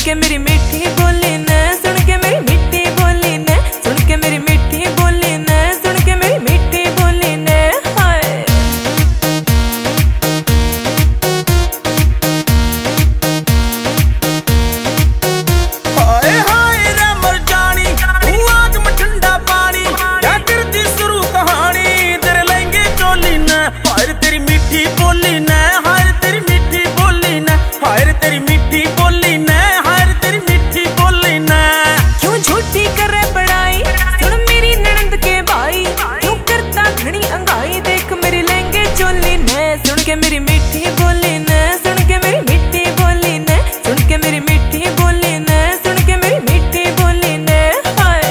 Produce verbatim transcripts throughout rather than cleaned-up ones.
के मेरी मीठी बोली ने, सुन के मेरी मीठी बोली ने, सुन के मेरी मीठी बोली ने, सुन के मेरी मीठी बोली ने। हाय हाय हाय रे मर जानी तू आज में ठंडा पानी, क्या करती शुरू कहानी तेरे लहंगे चोली ने। हाय तेरी मीठी बोली ने, हाय तेरी मीठी बोली ने, हाय तेरी मीठी बोली ने, हाय तेरी मीठी बोली ने। क्यों झूठी करे बड़ाई, सुन मेरी ननद के भाई, क्यों करता घनी अंगाई, देख मेरी लहंगे चोली ने, सुन के मेरी मीठी बोली ने, सुन के मेरी मीठी बोली ने, सुन के मेरी मीठी बोली ने, सुन के मेरी मीठी बोली ने। हाय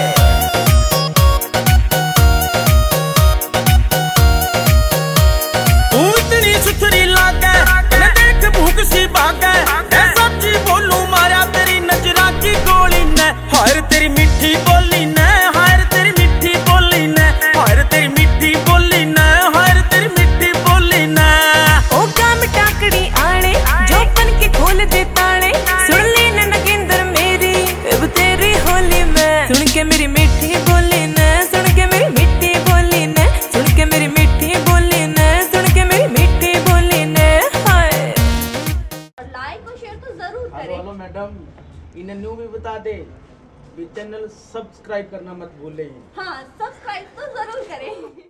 तू इतनी सुथरी लागे मैं देख भूख सी भागे, मैं सच्ची बोलूं मारा तेरी नजरा की गोली ने। हाय तेरी मीठी बोली ने, हाय तेरी मीठी बोली ने, हाय तेरी मीठी बोली ने, हाय तेरी मीठी बोली ने। ओ काम टाकड़ी आने जो पन के खोल दे ताने, सुन ले न नगेंद्र मेरी अब तेरी होली में, सुन के मेरी मीठी बोली ने, सुन के मेरी मीठी बोली ने, सुन के मेरी मीठी बोली ने, सुन के मेरी मीठी बोली ने। हाय लाइक और शेयर तो जरूर करें। हेलो मैडम, इन्हें न्यू भी बता दे भी चैनल सब्सक्राइब करना मत भूलें। हाँ, सब्सक्राइब तो जरूर करें।